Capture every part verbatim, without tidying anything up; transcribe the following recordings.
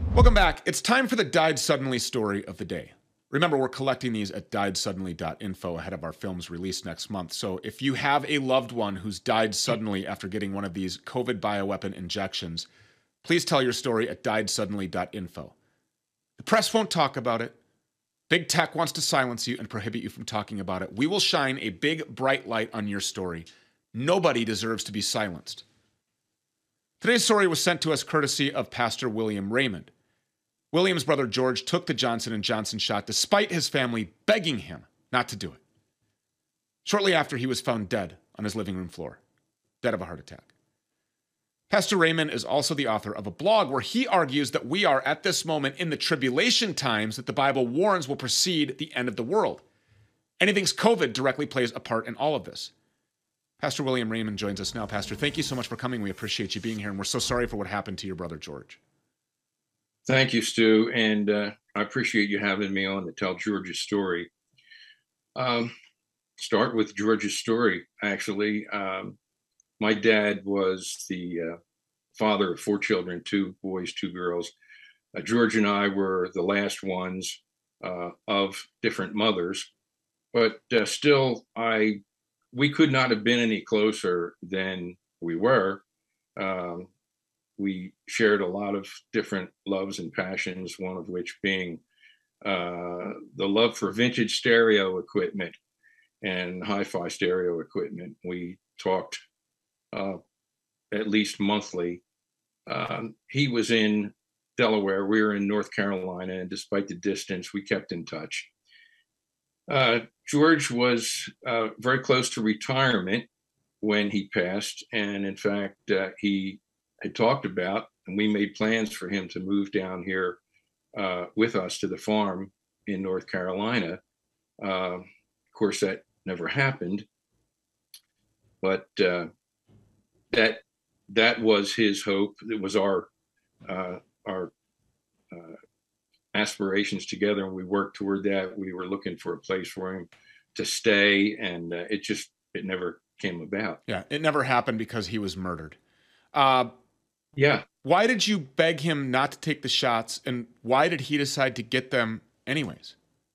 Welcome back. It's time for the Died Suddenly story of the day. Remember, we're collecting these at died suddenly dot info ahead of our film's release next month. So if you have a loved one who's died suddenly after getting one of these COVID bioweapon injections, please tell your story at died suddenly dot info. The press won't talk about it. Big tech wants to silence you and prohibit you from talking about it. We will shine a big, bright light on your story. Nobody deserves to be silenced. Today's story was sent to us courtesy of Pastor William Raymond. William's brother George took the Johnson and Johnson shot despite his family begging him not to do it. Shortly after, he was found dead on his living room floor, dead of a heart attack. Pastor Raymond is also the author of a blog where he argues that we are at this moment in the tribulation times that the Bible warns will precede the end of the world. And he thinks COVID directly plays a part in all of this. Pastor William Raymond joins us now. Pastor, thank you so much for coming. We appreciate you being here, and we're so sorry for what happened to your brother George. Thank you, Stu, and uh, I appreciate you having me on to tell George's story. Um, start with George's story, actually. Um, my dad was the uh, father of four children, two boys, two girls. Uh, George and I were the last ones uh, of different mothers, but uh, still, I we could not have been any closer than we were. Um, We shared a lot of different loves and passions, one of which being uh, the love for vintage stereo equipment and hi-fi stereo equipment. We talked uh, at least monthly. Um, he was in Delaware, we were in North Carolina, and despite the distance, we kept in touch. Uh, George was uh, very close to retirement when he passed, and in fact, uh, he had talked about, and we made plans for him to move down here uh, with us to the farm in North Carolina. Uh, of course, that never happened, but uh, that that was his hope. It was our uh, our uh, aspirations together, and we worked toward that. We were looking for a place for him to stay, and uh, it just it never came about. Yeah, it never happened because he was murdered. Uh, Yeah. Why did you beg him not to take the shots, and why did he decide to get them anyways?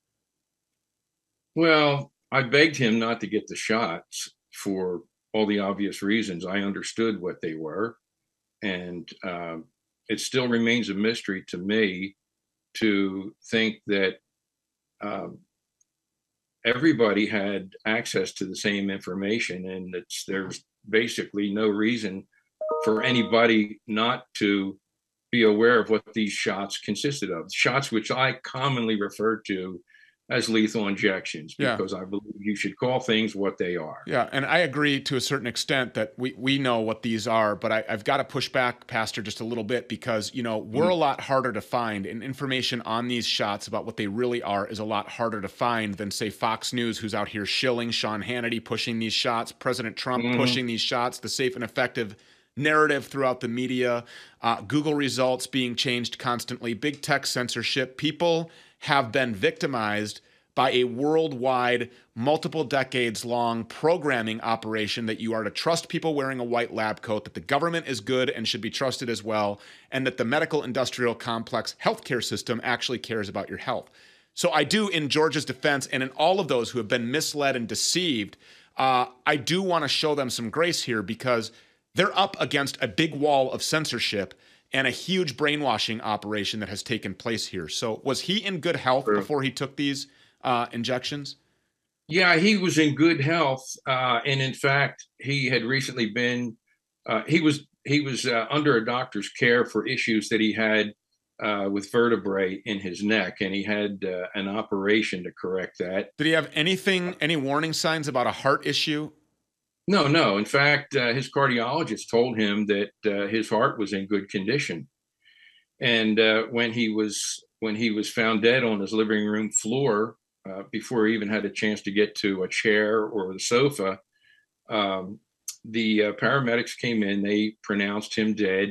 Well, I begged him not to get the shots for all the obvious reasons. I understood what they were, and uh, it still remains a mystery to me to think that um, everybody had access to the same information, and it's, there's basically no reason for anybody not to be aware of what these shots consisted of. Shots which I commonly refer to as lethal injections, because yeah. I believe you should call things what they are. Yeah, and I agree to a certain extent that we, we know what these are, but I, I've got to push back, Pastor, just a little bit, because, you know, we're mm. a lot harder to find, and information on these shots about what they really are is a lot harder to find than, say, Fox News, who's out here shilling Sean Hannity, pushing these shots, President Trump mm. pushing these shots, the safe and effective narrative throughout the media, uh, Google results being changed constantly, big tech censorship. People have been victimized by a worldwide, multiple decades long programming operation that you are to trust people wearing a white lab coat, that the government is good and should be trusted as well, and that the medical industrial complex healthcare system actually cares about your health. So I do, in George's defense, and in all of those who have been misled and deceived, uh, I do want to show them some grace here, because they're up against a big wall of censorship and a huge brainwashing operation that has taken place here. So was he in good health True. before he took these uh, injections? Yeah, he was in good health. Uh, and in fact, he had recently been, uh, he was he was uh, under a doctor's care for issues that he had uh, with vertebrae in his neck. And he had uh, an operation to correct that. Did he have anything, any warning signs about a heart issue? No, no. In fact, uh, his cardiologist told him that uh, his heart was in good condition. And uh, when he was when he was found dead on his living room floor, uh, before he even had a chance to get to a chair or the sofa, um, the uh, paramedics came in. They pronounced him dead,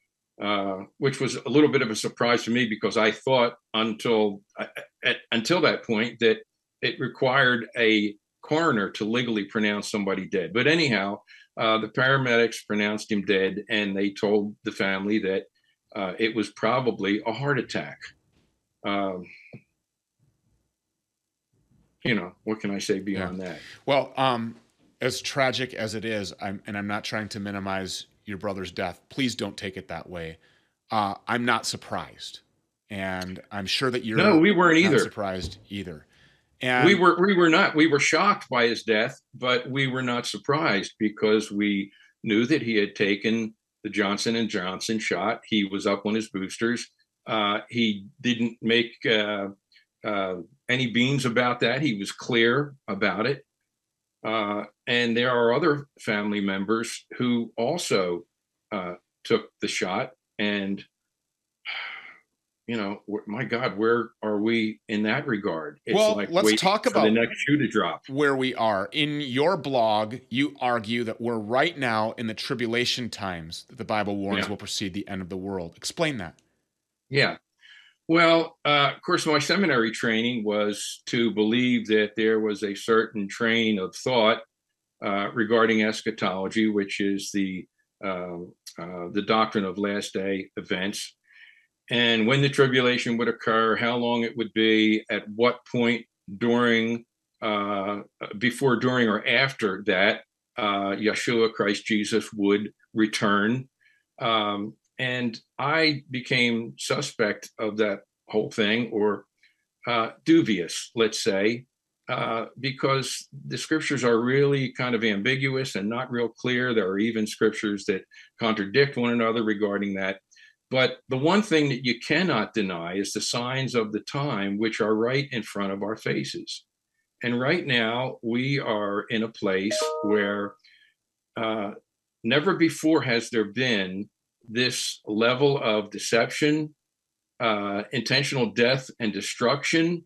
uh, which was a little bit of a surprise to me, because I thought until uh, at, until that point that it required a coroner to legally pronounce somebody dead. But anyhow, uh, the paramedics pronounced him dead, and they told the family that uh, it was probably a heart attack. Um, you know, what can I say beyond Yeah. that? Well, um, as tragic as it is, I'm, and I'm not trying to minimize your brother's death. Please don't take it that way. Uh, I'm not surprised, and I'm sure that No, you're we weren't not either. surprised either. We And were we were not. We were shocked by his death, but we were not surprised because we knew that he had taken the Johnson and Johnson shot. He was up on his boosters. Uh, he didn't make uh, uh, any beans about that. He was clear about it. Uh, and there are other family members who also uh, took the shot. And, you know, my God, where are we in that regard? It's well, like let's waiting talk for the about next shoe to drop. where we are. In your blog, you argue that we're right now in the tribulation times that the Bible warns Yeah. will precede the end of the world. Explain that. Yeah. Well, uh, of course, my seminary training was to believe that there was a certain train of thought uh, regarding eschatology, which is the uh, uh, the doctrine of last day events, and when the tribulation would occur, how long it would be, at what point during, uh, before, during, or after that, uh, Yeshua Christ Jesus would return. Um, and I became suspect of that whole thing, or uh, dubious, let's say, uh, because the scriptures are really kind of ambiguous and not real clear. There are even scriptures that contradict one another regarding that. But the one thing that you cannot deny is the signs of the time, which are right in front of our faces. And right now, we are in a place where uh, never before has there been this level of deception, uh, intentional death and destruction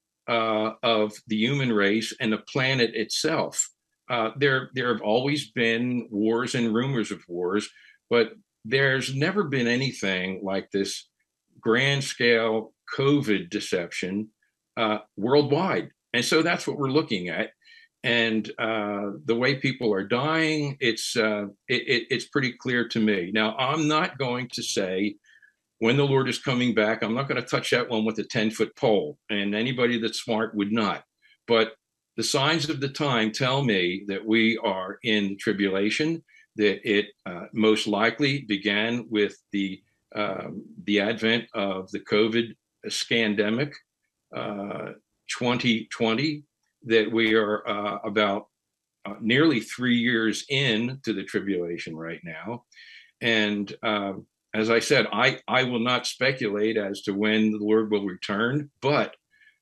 uh, of the human race and the planet itself. Uh, there, there have always been wars and rumors of wars, but there's never been anything like this grand scale COVID deception uh, worldwide. And so that's what we're looking at. And uh, the way people are dying, it's uh, it, it, it's pretty clear to me. Now, I'm not going to say when the Lord is coming back, I'm not going to touch that one with a ten foot pole, and anybody that's smart would not. But the signs of the time tell me that we are in the tribulation, that it uh, most likely began with the um, the advent of the COVID scandemic, uh, twenty twenty, that we are uh, about uh, nearly three years into the tribulation right now. And um, as I said, I, I will not speculate as to when the Lord will return, but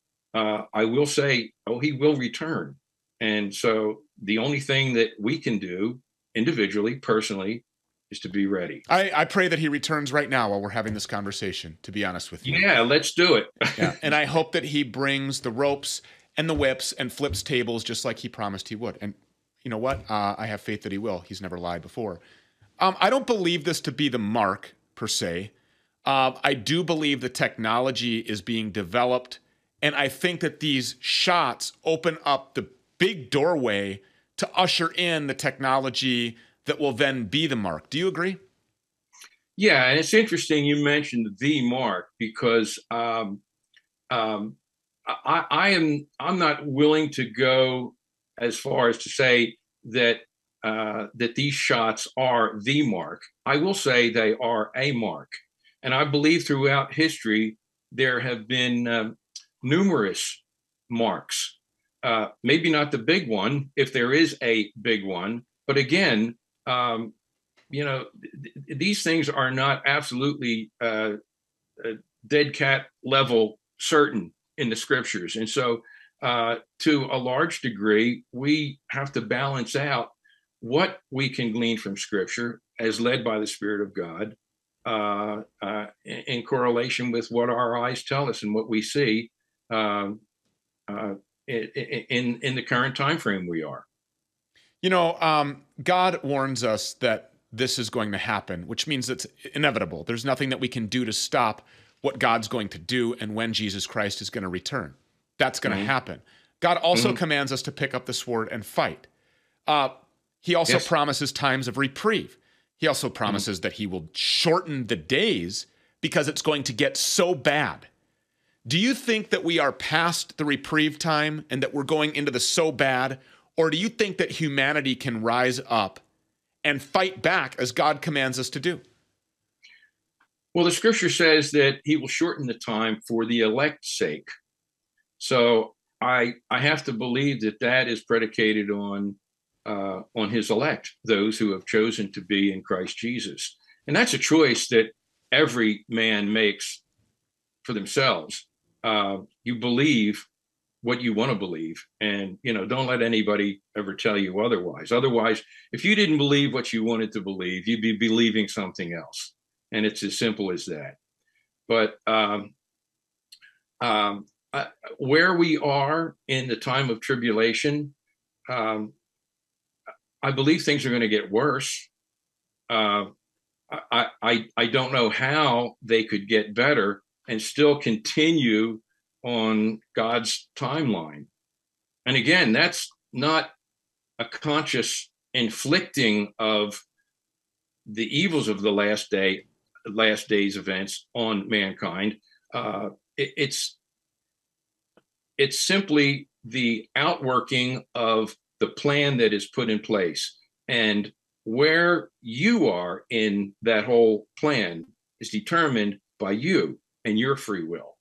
uh, I will say, oh, he will return. And so the only thing that we can do individually, personally, is to be ready. I, I pray that he returns right now while we're having this conversation, to be honest with you. Yeah, let's do it. Yeah. And I hope that he brings the ropes and the whips and flips tables just like he promised he would. And you know what? Uh, I have faith that he will. He's never lied before. Um, I don't believe this to be the mark, per se. Uh, I do believe the technology is being developed, and I think that these shots open up the big doorway to usher in the technology that will then be the mark. Do you agree? Yeah, and it's interesting you mentioned the mark, because um, um, I, I am I'm not willing to go as far as to say that uh, that these shots are the mark. I will say they are a mark, and I believe throughout history there have been um, numerous marks. Uh, maybe not the big one, if there is a big one, but again, um, you know, th- these things are not absolutely uh, dead cat level certain in the scriptures. And so uh, to a large degree, we have to balance out what we can glean from scripture as led by the Spirit of God uh, uh, in, in correlation with what our eyes tell us and what we see um, uh, in, in, in the current time frame we are. You know, um, God warns us that this is going to happen, which means it's inevitable. There's nothing that we can do to stop what God's going to do and when Jesus Christ is going to return. That's going to mm-hmm. happen. God also mm-hmm. commands us to pick up the sword and fight. Uh, he also yes. promises times of reprieve. He also promises mm-hmm. that he will shorten the days because it's going to get so bad. Do you think that we are past the reprieve time and that we're going into the so bad? Or do you think that humanity can rise up and fight back as God commands us to do? Well, the scripture says that he will shorten the time for the elect's sake. So I I have to believe that that is predicated on uh, on his elect, those who have chosen to be in Christ Jesus. And that's a choice that every man makes for themselves. Uh, you believe what you want to believe, and you know, don't let anybody ever tell you otherwise. Otherwise, if you didn't believe what you wanted to believe, you'd be believing something else, and it's as simple as that. But um, um, uh, where we are in the time of tribulation, um, I believe things are going to get worse. Uh, I, I I don't know how they could get better and still continue on God's timeline. And again, that's not a conscious inflicting of the evils of the last day, last days events on mankind. Uh, it, it's it's simply the outworking of the plan that is put in place. And where you are in that whole plan is determined by you and your free will.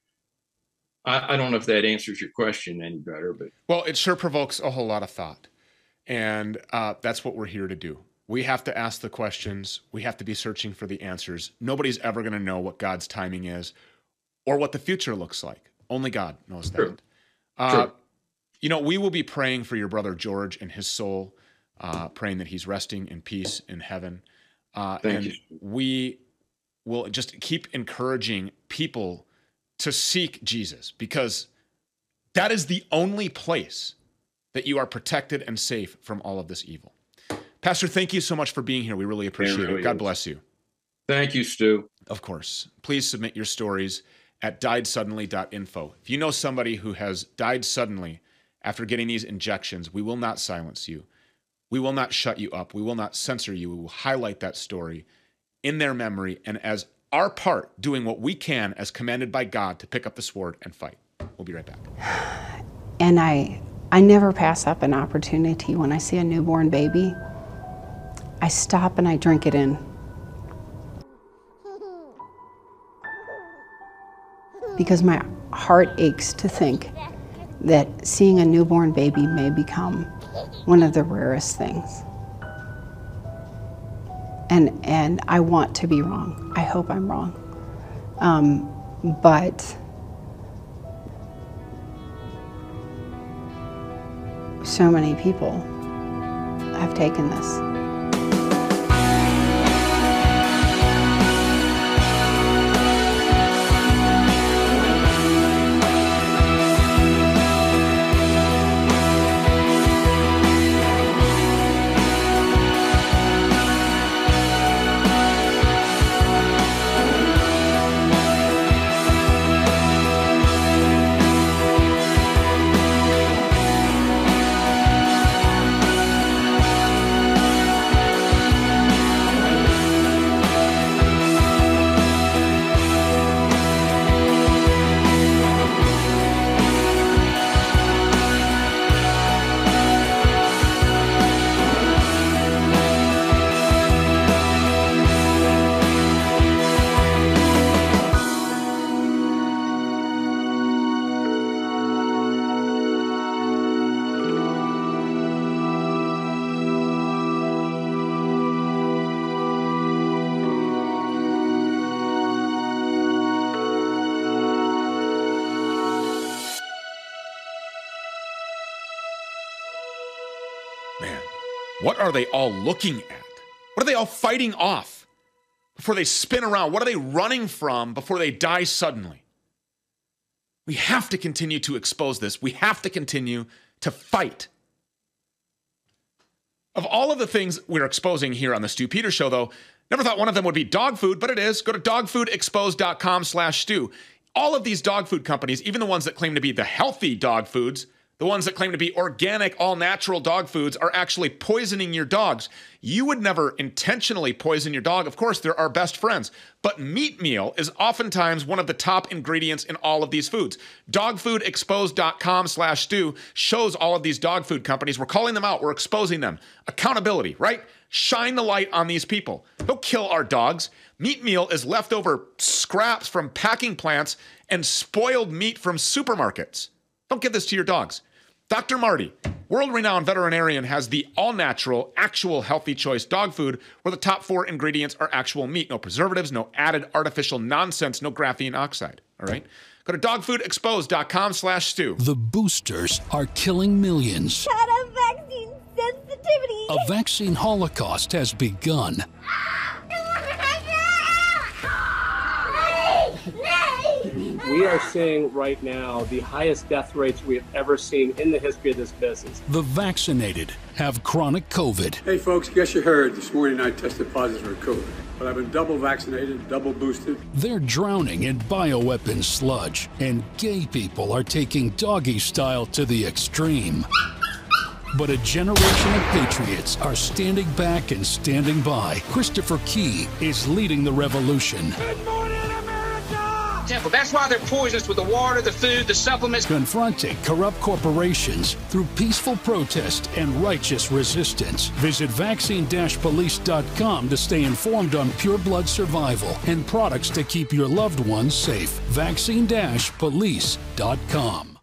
I, I don't know if that answers your question any better, but well, it sure provokes a whole lot of thought, and uh, that's what we're here to do. We have to ask the questions. We have to be searching for the answers. Nobody's ever going to know what God's timing is, or what the future looks like. Only God knows that. True. Uh, True. You know, we will be praying for your brother George and his soul, uh, praying that he's resting in peace in heaven. Uh, Thank and you. We will just keep encouraging people to seek Jesus, because that is the only place that you are protected and safe from all of this evil. Pastor, thank you so much for being here. We really appreciate it. Really it. God is. Bless you. Thank you, Stu. Of course. Please submit your stories at died suddenly dot info. If you know somebody who has died suddenly after getting these injections, we will not silence you. We will not shut you up. We will not censor you. We will highlight that story in their memory and as our part doing what we can as commanded by God to pick up the sword and fight. We'll be right back. And I, I never pass up an opportunity when I see a newborn baby. I stop and I drink it in. Because my heart aches to think that seeing a newborn baby may become one of the rarest things. And and I want to be wrong. I hope I'm wrong. Um, but so many people have taken this. Man, what are they all looking at? What are they all fighting off before they spin around? What are they running from before they die suddenly? We have to continue to expose this. We have to continue to fight. Of all of the things we're exposing here on the Stu Peters Show, though, never thought one of them would be dog food, but it is. Go to dog food exposed dot com slash Stu. All of these dog food companies, even the ones that claim to be the healthy dog foods, The ones that claim to be organic, all-natural dog foods are actually poisoning your dogs. You would never intentionally poison your dog. Of course, they're our best friends. But meat meal is oftentimes one of the top ingredients in all of these foods. dogfoodexposed.com slash stew shows all of these dog food companies. We're calling them out. We're exposing them. Accountability, right? Shine the light on these people. Don't kill our dogs. Meat meal is leftover scraps from packing plants and spoiled meat from supermarkets. Don't give this to your dogs. Doctor Marty, world-renowned veterinarian, has the all-natural, actual healthy choice dog food where the top four ingredients are actual meat. No preservatives, no added artificial nonsense, no graphene oxide. All right? Go to dogfoodexposed.com slash stew. The boosters are killing millions. Had a vaccine sensitivity. A vaccine holocaust has begun. We are seeing right now the highest death rates we have ever seen in the history of this business. The vaccinated have chronic COVID. Hey folks, guess you heard this morning I tested positive for COVID, but I've been double vaccinated, double boosted. They're drowning in bioweapon sludge, and gay people are taking doggy style to the extreme. But a generation of patriots are standing back and standing by. Christopher Key is leading the revolution. Good morning, America! Temple. That's why they're poisonous with the water, the food, the supplements. Confronting corrupt corporations through peaceful protest and righteous resistance. Visit vaccine dash police dot com to stay informed on pure blood survival and products to keep your loved ones safe. vaccine dash police dot com.